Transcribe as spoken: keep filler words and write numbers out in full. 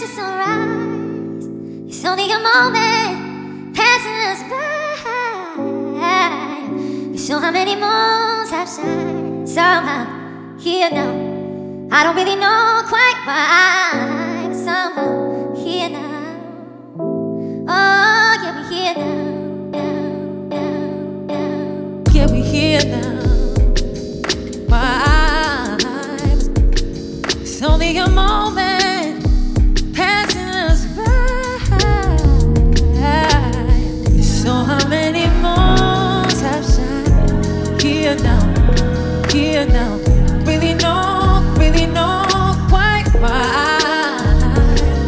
the sunrise. It's only a moment passing us by. You saw how many moons have shined. Somehow, here now, I don't really know quite why, but somehow, here now. Oh, yeah, we here now, now, now, now. Yeah, we here now.